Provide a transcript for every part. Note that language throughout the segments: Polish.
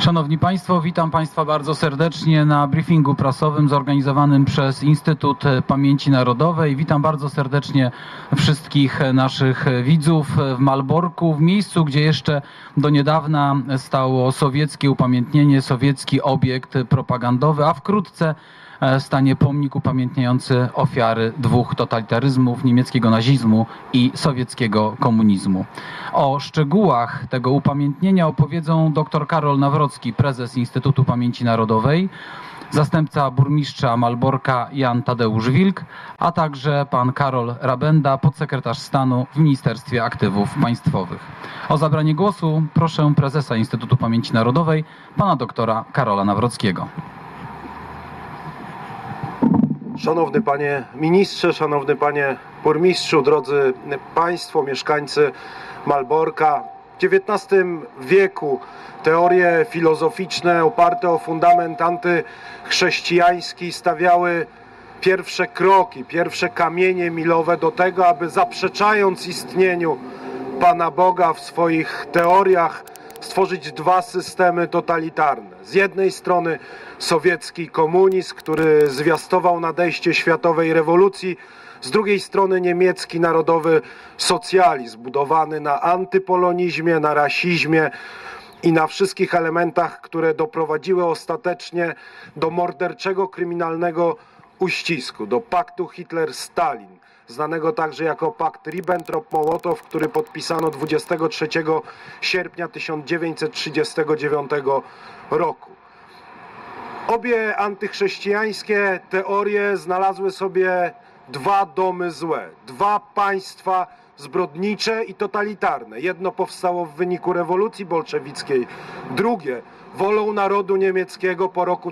Szanowni Państwo, witam Państwa bardzo serdecznie na briefingu prasowym zorganizowanym przez Instytut Pamięci Narodowej. Witam bardzo serdecznie wszystkich naszych widzów w Malborku, w miejscu, gdzie jeszcze do niedawna stało sowieckie upamiętnienie, sowiecki obiekt propagandowy, a wkrótce stanie pomnik upamiętniający ofiary dwóch totalitaryzmów, niemieckiego nazizmu i sowieckiego komunizmu. O szczegółach tego upamiętnienia opowiedzą dr Karol Nawrocki, prezes Instytutu Pamięci Narodowej, zastępca burmistrza Malborka Jan Tadeusz Wilk, a także pan Karol Rabenda, podsekretarz stanu w Ministerstwie Aktywów Państwowych. O zabranie głosu proszę prezesa Instytutu Pamięci Narodowej, pana doktora Karola Nawrockiego. Szanowny panie ministrze, szanowny panie burmistrzu, drodzy państwo, mieszkańcy Malborka. W XIX wieku teorie filozoficzne oparte o fundament antychrześcijański stawiały pierwsze kroki, pierwsze kamienie milowe do tego, aby zaprzeczając istnieniu Pana Boga w swoich teoriach stworzyć dwa systemy totalitarne. Z jednej strony sowiecki komunizm, który zwiastował nadejście światowej rewolucji, z drugiej strony niemiecki narodowy socjalizm, budowany na antypolonizmie, na rasizmie i na wszystkich elementach, które doprowadziły ostatecznie do morderczego, kryminalnego uścisku, do paktu Hitler-Stalin, znanego także jako pakt Ribbentrop-Mołotow, który podpisano 23 sierpnia 1939 roku. Obie antychrześcijańskie teorie znalazły sobie dwa domy złe, dwa państwa zbrodnicze i totalitarne. Jedno powstało w wyniku rewolucji bolszewickiej, drugie wolą narodu niemieckiego po roku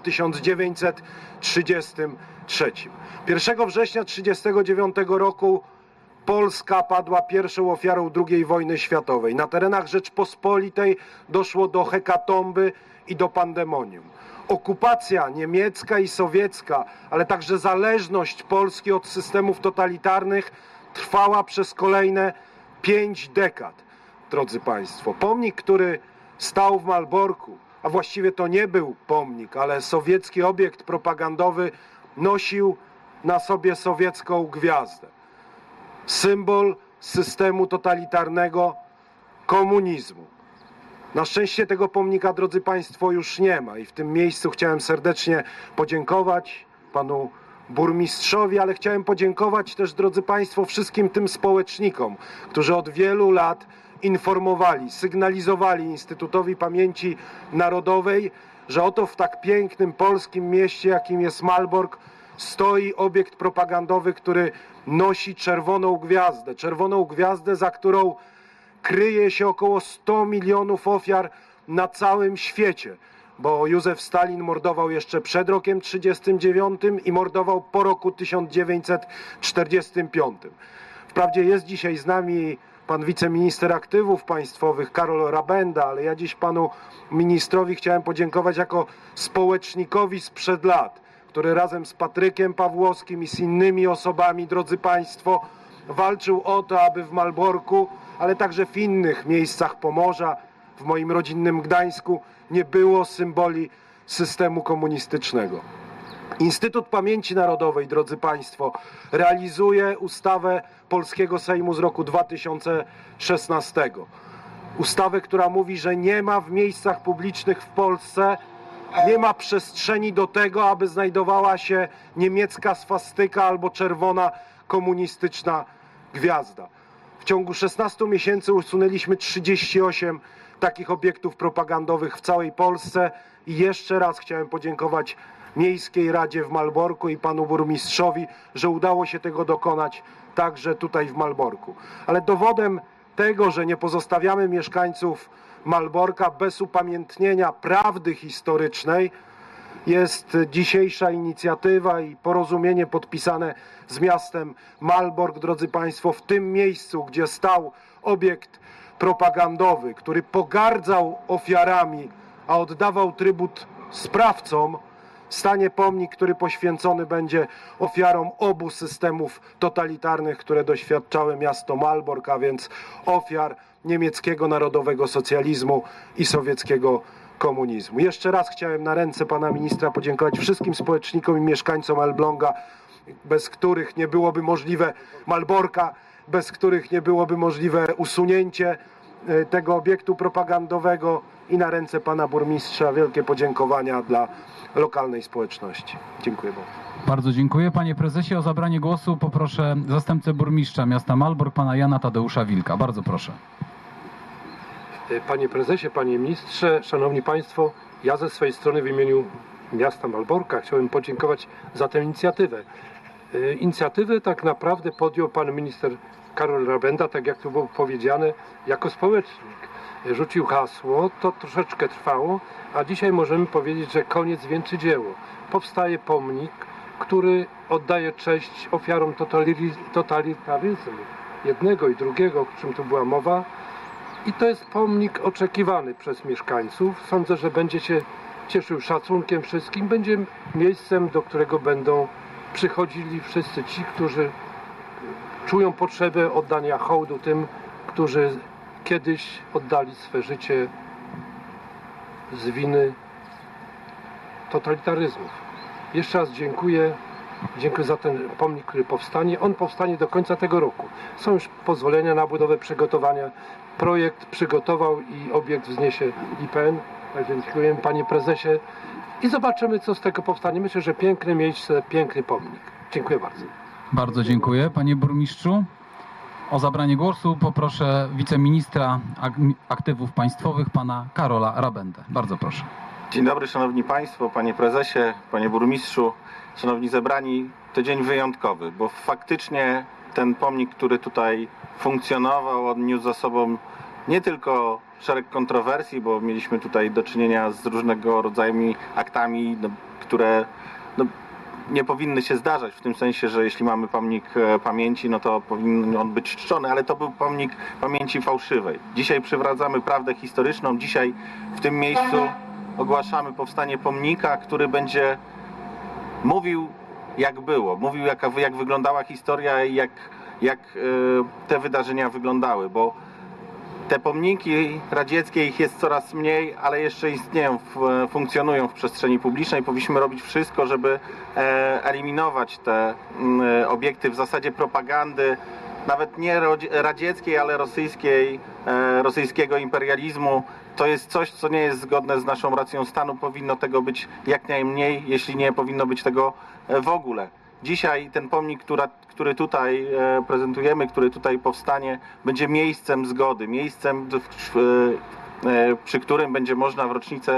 1933. 1 września 1939 roku Polska padła pierwszą ofiarą II wojny światowej. Na terenach Rzeczpospolitej doszło do hekatomby i do pandemonium. Okupacja niemiecka i sowiecka, ale także zależność Polski od systemów totalitarnych trwała przez kolejne 5 dekad. Drodzy Państwo, pomnik, który stał w Malborku, a właściwie to nie był pomnik, ale sowiecki obiekt propagandowy, nosił na sobie sowiecką gwiazdę. Symbol systemu totalitarnego komunizmu. Na szczęście tego pomnika, drodzy Państwo, już nie ma i w tym miejscu chciałem serdecznie podziękować panu burmistrzowi, ale chciałem podziękować też, drodzy Państwo, wszystkim tym społecznikom, którzy od wielu lat informowali, sygnalizowali Instytutowi Pamięci Narodowej, że oto w tak pięknym polskim mieście, jakim jest Malbork, stoi obiekt propagandowy, który nosi czerwoną gwiazdę, za którą kryje się około 100 milionów ofiar na całym świecie, bo Józef Stalin mordował jeszcze przed rokiem 1939 i mordował po roku 1945. Wprawdzie jest dzisiaj z nami pan wiceminister aktywów państwowych Karol Rabenda, ale ja dziś panu ministrowi chciałem podziękować jako społecznikowi sprzed lat, który razem z Patrykiem Pawłowskim i z innymi osobami, drodzy Państwo, walczył o to, aby w Malborku, ale także w innych miejscach Pomorza, w moim rodzinnym Gdańsku, nie było symboli systemu komunistycznego. Instytut Pamięci Narodowej, drodzy Państwo, realizuje ustawę Polskiego Sejmu z roku 2016. Ustawę, która mówi, że nie ma w miejscach publicznych w Polsce, nie ma przestrzeni do tego, aby znajdowała się niemiecka swastyka albo czerwona komunistyczna gwiazda. W ciągu 16 miesięcy usunęliśmy 38 takich obiektów propagandowych w całej Polsce i jeszcze raz chciałem podziękować Miejskiej Radzie w Malborku i panu burmistrzowi, że udało się tego dokonać także tutaj w Malborku. Ale dowodem tego, że nie pozostawiamy mieszkańców Malborka bez upamiętnienia prawdy historycznej, jest dzisiejsza inicjatywa i porozumienie podpisane z miastem Malbork, drodzy Państwo, w tym miejscu, gdzie stał obiekt propagandowy, który pogardzał ofiarami, a oddawał trybut sprawcom, stanie pomnik, który poświęcony będzie ofiarom obu systemów totalitarnych, które doświadczały miasto Malbork, a więc ofiar niemieckiego narodowego socjalizmu i sowieckiego komunizmu. komunizmu. Jeszcze raz chciałem na ręce pana ministra podziękować wszystkim społecznikom i mieszkańcom Elbląga, bez których nie byłoby możliwe Malborka, bez których nie byłoby możliwe usunięcie tego obiektu propagandowego, i na ręce pana burmistrza wielkie podziękowania dla lokalnej społeczności. Dziękuję bardzo. Bardzo dziękuję. Panie prezesie, o zabranie głosu poproszę zastępcę burmistrza miasta Malbork, pana Jana Tadeusza Wilka. Bardzo proszę. Panie prezesie, panie ministrze, szanowni państwo, ja ze swojej strony w imieniu miasta Malborka chciałbym podziękować za tę inicjatywę. Inicjatywę tak naprawdę podjął pan minister Karol Rabenda, tak jak tu było powiedziane, jako społecznik. Rzucił hasło, to troszeczkę trwało, a dzisiaj możemy powiedzieć, że koniec wieńczy dzieło. Powstaje pomnik, który oddaje cześć ofiarom totalitaryzmu jednego i drugiego, o czym tu była mowa. I to jest pomnik oczekiwany przez mieszkańców. Sądzę, że będzie się cieszył szacunkiem wszystkim. Będzie miejscem, do którego będą przychodzili wszyscy ci, którzy czują potrzebę oddania hołdu tym, którzy kiedyś oddali swe życie z winy totalitaryzmów. Jeszcze raz dziękuję. Dziękuję za ten pomnik, który powstanie. On powstanie do końca tego roku. Są już pozwolenia na budowę, przygotowania. Projekt przygotował i obiekt wzniesie IPN. Tak więc dziękuję, panie prezesie. I zobaczymy, co z tego powstanie. Myślę, że piękne miejsce, piękny pomnik. Dziękuję bardzo. Bardzo dziękuję. Panie burmistrzu, o zabranie głosu poproszę wiceministra aktywów państwowych, pana Karola Rabendę. Bardzo proszę. Dzień dobry, szanowni państwo, panie prezesie, panie burmistrzu, szanowni zebrani. To dzień wyjątkowy, bo faktycznie ten pomnik, który tutaj funkcjonował, on niósł za sobą nie tylko szereg kontrowersji, bo mieliśmy tutaj do czynienia z różnego rodzaju aktami, które nie powinny się zdarzać, w tym sensie, że jeśli mamy pomnik pamięci, no to powinien on być czczony, ale to był pomnik pamięci fałszywej. Dzisiaj przywracamy prawdę historyczną, dzisiaj w tym miejscu ogłaszamy powstanie pomnika, który będzie mówił, jak było, mówił, jak wyglądała historia i jak te wydarzenia wyglądały, bo te pomniki radzieckie, ich jest coraz mniej, ale jeszcze istnieją, funkcjonują w przestrzeni publicznej. Powinniśmy robić wszystko, żeby eliminować te obiekty w zasadzie propagandy, nawet nie radzieckiej, ale rosyjskiego imperializmu. To jest coś, co nie jest zgodne z naszą racją stanu. Powinno tego być jak najmniej, jeśli nie powinno być tego w ogóle. Dzisiaj ten pomnik, który tutaj prezentujemy, który tutaj powstanie, będzie miejscem zgody, miejscem, przy którym będzie można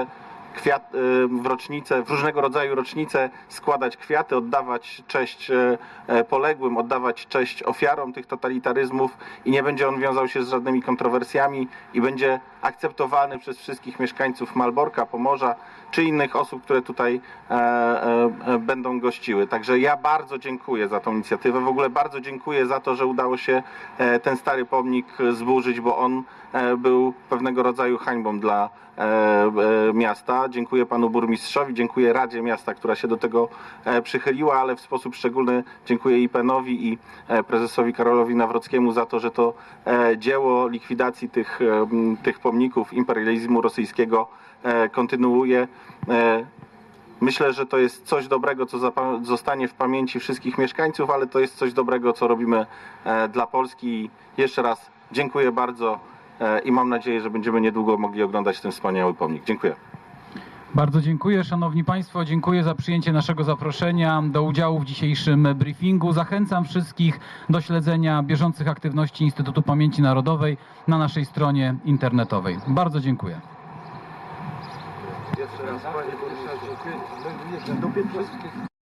w różnego rodzaju rocznice składać kwiaty, oddawać cześć poległym, oddawać cześć ofiarom tych totalitaryzmów i nie będzie on wiązał się z żadnymi kontrowersjami i będzie akceptowalny przez wszystkich mieszkańców Malborka, Pomorza czy innych osób, które tutaj będą gościły. Także ja bardzo dziękuję za tą inicjatywę. W ogóle bardzo dziękuję za to, że udało się ten stary pomnik zburzyć, bo on był pewnego rodzaju hańbą dla miasta. Dziękuję panu burmistrzowi, dziękuję Radzie Miasta, która się do tego przychyliła, ale w sposób szczególny dziękuję IPN-owi i prezesowi Karolowi Nawrockiemu za to, że to dzieło likwidacji tych pomników imperializmu rosyjskiego kontynuuje. Myślę, że to jest coś dobrego, co zostanie w pamięci wszystkich mieszkańców, ale to jest coś dobrego, co robimy dla Polski. Jeszcze raz dziękuję bardzo i mam nadzieję, że będziemy niedługo mogli oglądać ten wspaniały pomnik. Dziękuję. Bardzo dziękuję, szanowni państwo. Dziękuję za przyjęcie naszego zaproszenia do udziału w dzisiejszym briefingu. Zachęcam wszystkich do śledzenia bieżących aktywności Instytutu Pamięci Narodowej na naszej stronie internetowej. Bardzo dziękuję. Jeszcze raz, panie burmistrzu, dziękuję.